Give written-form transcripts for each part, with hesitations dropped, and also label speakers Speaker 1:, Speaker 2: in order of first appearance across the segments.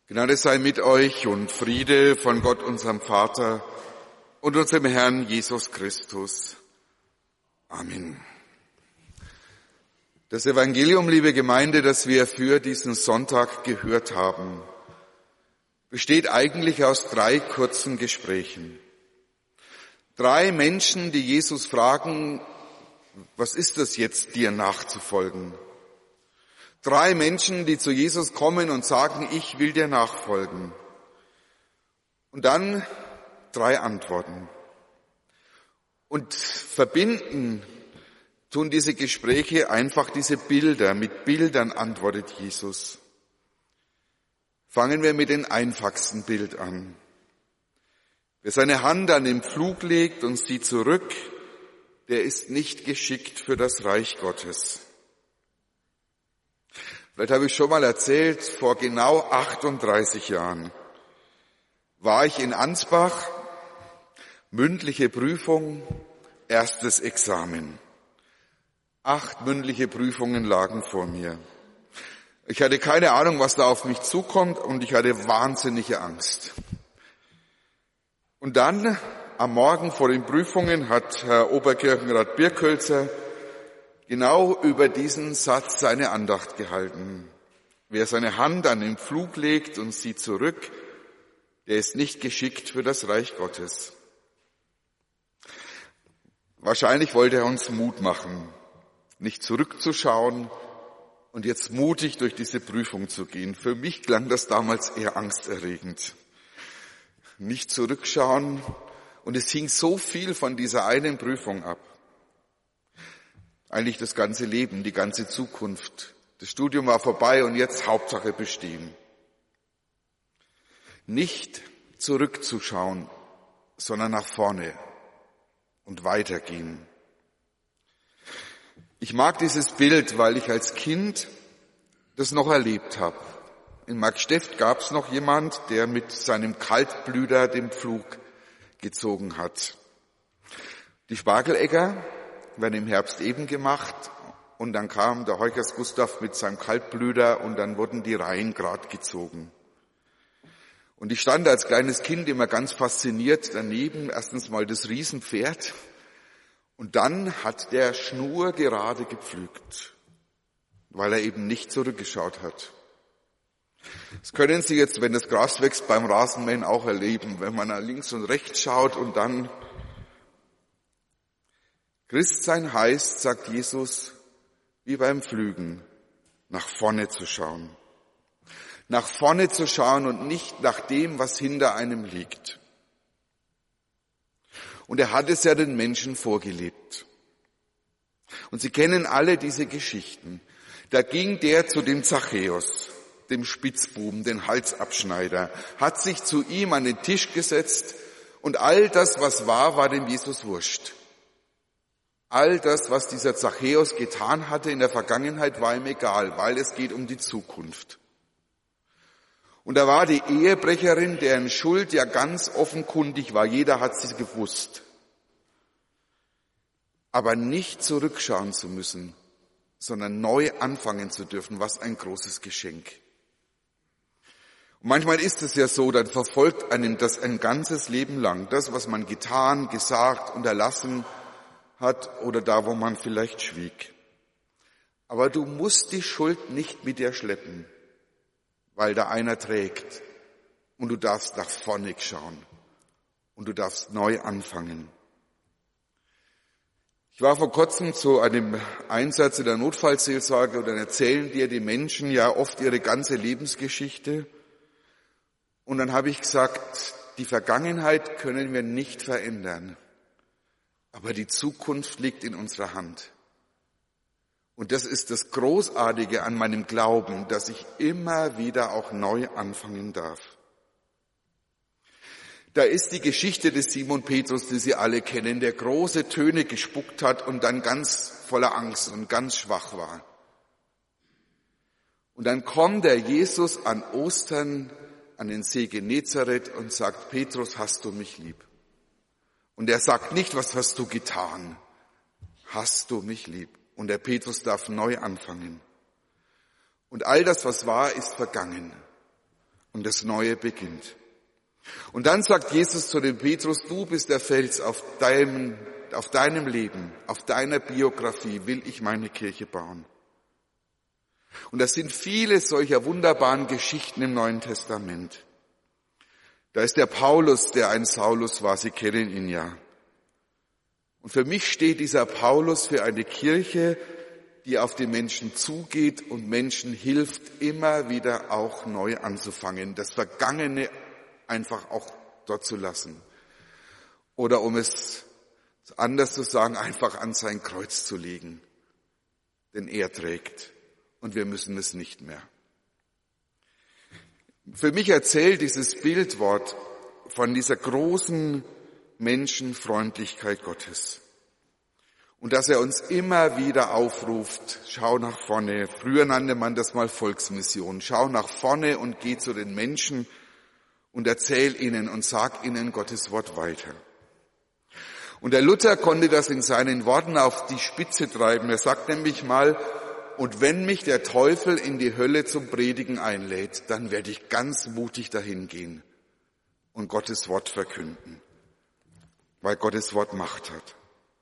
Speaker 1: Gnade sei mit euch und Friede von Gott, unserem Vater und unserem Herrn Jesus Christus. Amen. Das Evangelium, liebe Gemeinde, das wir für diesen Sonntag gehört haben, besteht eigentlich aus 3 kurzen Gesprächen. 3 Menschen, die Jesus fragen, was ist das jetzt, dir nachzufolgen? 3 Menschen, die zu Jesus kommen und sagen, ich will dir nachfolgen. Und dann 3 Antworten. Und verbinden tun diese Gespräche einfach diese Bilder. Mit Bildern antwortet Jesus. Fangen wir mit dem einfachsten Bild an. Wer seine Hand an den Pflug legt und sieht zurück, der ist nicht geschickt für das Reich Gottes. Vielleicht habe ich schon mal erzählt, vor genau 38 Jahren war ich in Ansbach, mündliche Prüfung, erstes Examen. 8 mündliche Prüfungen lagen vor mir. Ich hatte keine Ahnung, was da auf mich zukommt, und ich hatte wahnsinnige Angst. Und dann, am Morgen vor den Prüfungen, hat Herr Oberkirchenrat Birkhölzer genau über diesen Satz seine Andacht gehalten. Wer seine Hand an den Pflug legt und sieht zurück, der ist nicht geschickt für das Reich Gottes. Wahrscheinlich wollte er uns Mut machen, nicht zurückzuschauen und jetzt mutig durch diese Prüfung zu gehen. Für mich klang das damals eher angsterregend. Nicht zurückschauen, und es hing so viel von dieser einen Prüfung ab. Eigentlich das ganze Leben, die ganze Zukunft. Das Studium war vorbei und jetzt Hauptsache bestehen. Nicht zurückzuschauen, sondern nach vorne und weitergehen. Ich mag dieses Bild, weil ich als Kind das noch erlebt habe. In Markstedt gab es noch jemand, der mit seinem Kaltblüter den Pflug gezogen hat. Die Spargelegger werden im Herbst eben gemacht, und dann kam der Heuchers Gustav mit seinem Kaltblüter und dann wurden die Reihen gerade gezogen. Und ich stand als kleines Kind immer ganz fasziniert daneben, erstens mal das Riesenpferd, und dann hat der schnurgerade gepflügt, weil er eben nicht zurückgeschaut hat. Das können Sie jetzt, wenn das Gras wächst, beim Rasenmähen auch erleben, wenn man nach links und rechts schaut und dann. Christsein heißt, sagt Jesus, wie beim Pflügen, nach vorne zu schauen. Nach vorne zu schauen und nicht nach dem, was hinter einem liegt. Und er hat es ja den Menschen vorgelebt. Und Sie kennen alle diese Geschichten. Da ging der zu dem Zachäus, dem Spitzbuben, den Halsabschneider, hat sich zu ihm an den Tisch gesetzt, und all das, was war dem Jesus wurscht. All das, was dieser Zachäus getan hatte in der Vergangenheit, war ihm egal, weil es geht um die Zukunft. Und da war die Ehebrecherin, deren Schuld ja ganz offenkundig war, jeder hat sie gewusst. Aber nicht zurückschauen zu müssen, sondern neu anfangen zu dürfen, was ein großes Geschenk. Und manchmal ist es ja so, dann verfolgt einen das ein ganzes Leben lang, das, was man getan, gesagt, unterlassen hat oder da, wo man vielleicht schwieg. Aber du musst die Schuld nicht mit dir schleppen, weil da einer trägt, und du darfst nach vorne schauen und du darfst neu anfangen. Ich war vor kurzem zu einem Einsatz in der Notfallseelsorge, und dann erzählen dir die Menschen ja oft ihre ganze Lebensgeschichte, und dann habe ich gesagt, die Vergangenheit können wir nicht verändern. Aber die Zukunft liegt in unserer Hand. Und das ist das Großartige an meinem Glauben, dass ich immer wieder auch neu anfangen darf. Da ist die Geschichte des Simon Petrus, die Sie alle kennen, der große Töne gespuckt hat und dann ganz voller Angst und ganz schwach war. Und dann kommt der Jesus an Ostern an den See Genezareth und sagt, Petrus, hast du mich lieb? Und er sagt nicht, was hast du getan? Hast du mich lieb? Und der Petrus darf neu anfangen. Und all das, was war, ist vergangen. und das Neue beginnt. Und dann sagt Jesus zu dem Petrus, du bist der Fels, auf deinem Leben, auf deiner Biografie will ich meine Kirche bauen. Und das sind viele solcher wunderbaren Geschichten im Neuen Testament. Da ist der Paulus, der ein Saulus war, Sie kennen ihn ja. Und für mich steht dieser Paulus für eine Kirche, die auf die Menschen zugeht und Menschen hilft, immer wieder auch neu anzufangen, das Vergangene einfach auch dort zu lassen. Oder um es anders zu sagen, einfach an sein Kreuz zu legen. Denn er trägt und wir müssen es nicht mehr. Für mich erzählt dieses Bildwort von dieser großen Menschenfreundlichkeit Gottes. Und dass er uns immer wieder aufruft, schau nach vorne. Früher nannte man das mal Volksmission. Schau nach vorne und geh zu den Menschen und erzähl ihnen und sag ihnen Gottes Wort weiter. Und der Luther konnte das in seinen Worten auf die Spitze treiben. Er sagt nämlich mal, und wenn mich der Teufel in die Hölle zum Predigen einlädt, dann werde ich ganz mutig dahin gehen und Gottes Wort verkünden, weil Gottes Wort Macht hat.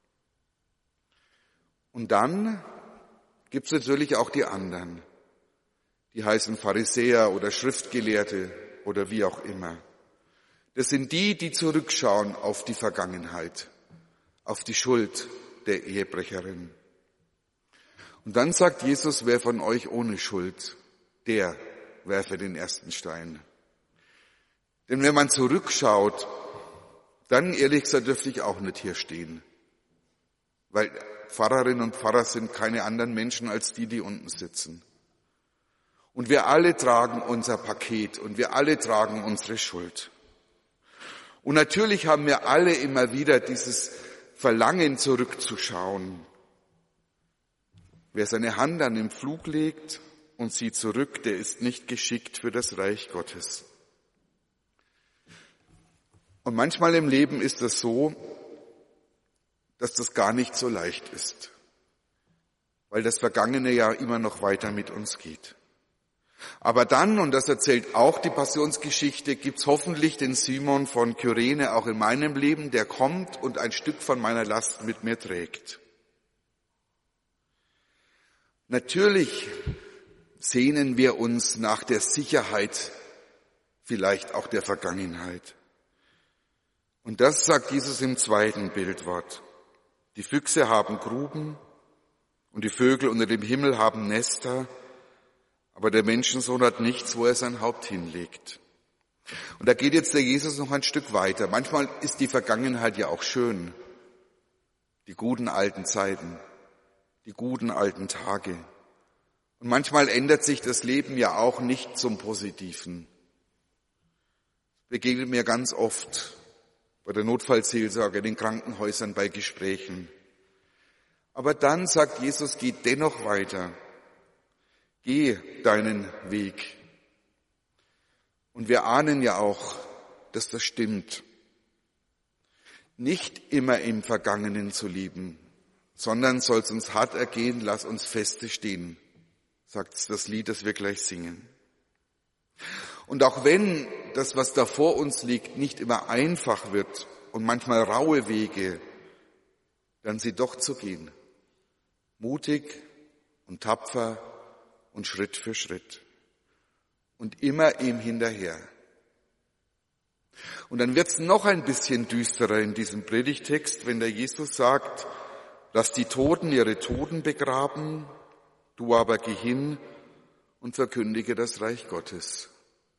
Speaker 1: Und dann gibt's natürlich auch die anderen, die heißen Pharisäer oder Schriftgelehrte oder wie auch immer. Das sind die, die zurückschauen auf die Vergangenheit, auf die Schuld der Ehebrecherin. Und dann sagt Jesus, wer von euch ohne Schuld, der werfe den ersten Stein. Denn wenn man zurückschaut, dann ehrlich gesagt dürfte ich auch nicht hier stehen. Weil Pfarrerinnen und Pfarrer sind keine anderen Menschen als die, die unten sitzen. Und wir alle tragen unser Paket und wir alle tragen unsere Schuld. Und natürlich haben wir alle immer wieder dieses Verlangen zurückzuschauen. Wer seine Hand an den Pflug legt und sieht zurück, der ist nicht geschickt für das Reich Gottes. Und manchmal im Leben ist es so, dass das gar nicht so leicht ist, weil das Vergangene ja immer noch weiter mit uns geht. Aber dann, und das erzählt auch die Passionsgeschichte, gibt's hoffentlich den Simon von Kyrene auch in meinem Leben, der kommt und ein Stück von meiner Last mit mir trägt. Natürlich sehnen wir uns nach der Sicherheit, vielleicht auch der Vergangenheit. Und das sagt Jesus im zweiten Bildwort. Die Füchse haben Gruben und die Vögel unter dem Himmel haben Nester, aber der Menschensohn hat nichts, wo er sein Haupt hinlegt. Und da geht jetzt der Jesus noch ein Stück weiter. Manchmal ist die Vergangenheit ja auch schön. Die guten alten Zeiten, die guten alten Tage. Und manchmal ändert sich das Leben ja auch nicht zum Positiven. Das begegnet mir ganz oft bei der Notfallseelsorge, in den Krankenhäusern, bei Gesprächen. Aber dann sagt Jesus, geh dennoch weiter. Geh deinen Weg. Und wir ahnen ja auch, dass das stimmt. Nicht immer im Vergangenen zu leben, sondern soll es uns hart ergehen, lass uns feste stehen, sagt das Lied, das wir gleich singen. Und auch wenn das, was da vor uns liegt, nicht immer einfach wird und manchmal raue Wege, dann sie doch zu gehen. Mutig und tapfer und Schritt für Schritt. Und immer ihm hinterher. Und dann wird's noch ein bisschen düsterer in diesem Predigtext, wenn der Jesus sagt, lass die Toten ihre Toten begraben, du aber geh hin und verkündige das Reich Gottes.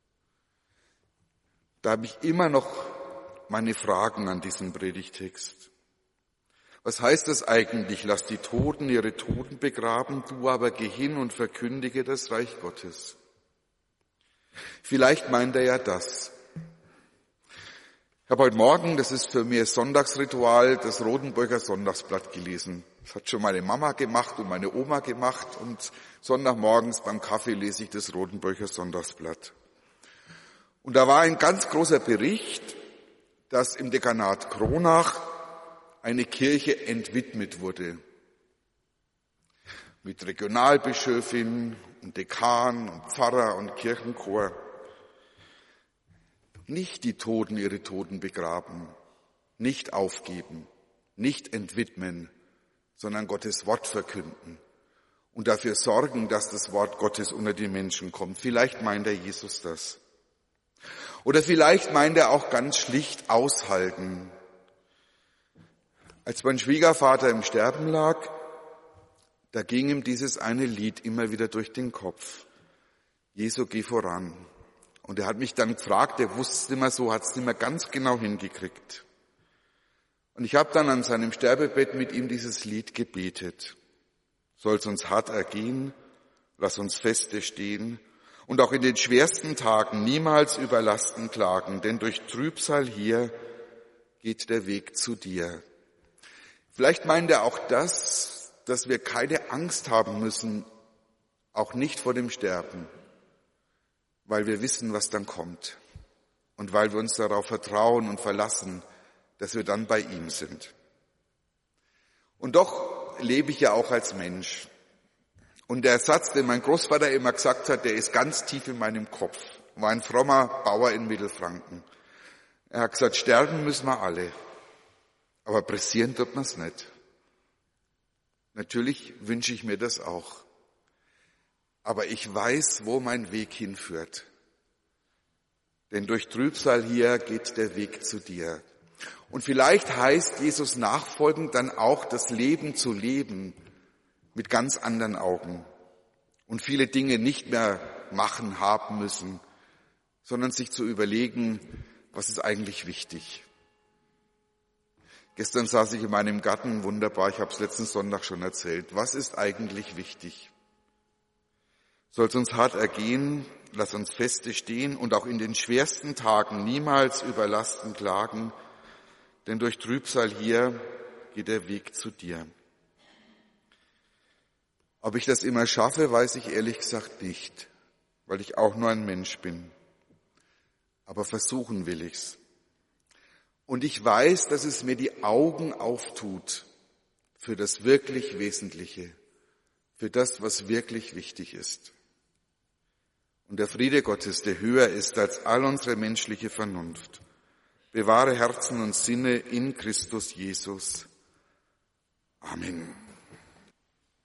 Speaker 1: Da habe ich immer noch meine Fragen an diesem Predigtext. Was heißt das eigentlich? Lass die Toten ihre Toten begraben, du aber geh hin und verkündige das Reich Gottes. Vielleicht meint er ja das. Ich habe heute Morgen, das ist für mich Sonntagsritual, das Rodenburger Sonntagsblatt gelesen. Das hat schon meine Mama gemacht und meine Oma gemacht und Sonntagmorgens beim Kaffee lese ich das Rodenburger Sonntagsblatt. Und da war ein ganz großer Bericht, dass im Dekanat Kronach eine Kirche entwidmet wurde. Mit Regionalbischöfin und Dekan und Pfarrer und Kirchenchor. Nicht die Toten ihre Toten begraben, nicht aufgeben, nicht entwidmen, sondern Gottes Wort verkünden und dafür sorgen, dass das Wort Gottes unter die Menschen kommt. Vielleicht meint er Jesus das. Oder vielleicht meint er auch ganz schlicht aushalten. Als mein Schwiegervater im Sterben lag, da ging ihm dieses eine Lied immer wieder durch den Kopf. Jesu, geh voran. Und er hat mich dann gefragt, er wusste es nicht mehr so, hat es nicht mehr ganz genau hingekriegt. Und ich habe dann an seinem Sterbebett mit ihm dieses Lied gebetet. Soll's uns hart ergehen, lass uns feste stehen und auch in den schwersten Tagen niemals über Lasten klagen, denn durch Trübsal hier geht der Weg zu dir. Vielleicht meint er auch das, dass wir keine Angst haben müssen, auch nicht vor dem Sterben, weil wir wissen, was dann kommt und weil wir uns darauf vertrauen und verlassen, dass wir dann bei ihm sind. Und doch lebe ich ja auch als Mensch. Und der Satz, den mein Großvater immer gesagt hat, der ist ganz tief in meinem Kopf. War ein frommer Bauer in Mittelfranken. Er hat gesagt, sterben müssen wir alle, aber pressieren tut man es nicht. Natürlich wünsche ich mir das auch. Aber ich weiß, wo mein Weg hinführt. Denn durch Trübsal hier geht der Weg zu dir. Und vielleicht heißt Jesus nachfolgend dann auch, das Leben zu leben mit ganz anderen Augen und viele Dinge nicht mehr machen haben müssen, sondern sich zu überlegen, was ist eigentlich wichtig. Gestern saß ich in meinem Garten, wunderbar, ich habe es letzten Sonntag schon erzählt. Was ist eigentlich wichtig? Soll es uns hart ergehen, lass uns feste stehen und auch in den schwersten Tagen niemals über Lasten klagen, denn durch Trübsal hier geht der Weg zu dir. Ob ich das immer schaffe, weiß ich ehrlich gesagt nicht, weil ich auch nur ein Mensch bin. Aber versuchen will ich's. Und ich weiß, dass es mir die Augen auftut für das wirklich Wesentliche, für das, was wirklich wichtig ist. Und der Friede Gottes, der höher ist als all unsere menschliche Vernunft, bewahre Herzen und Sinne in Christus Jesus. Amen.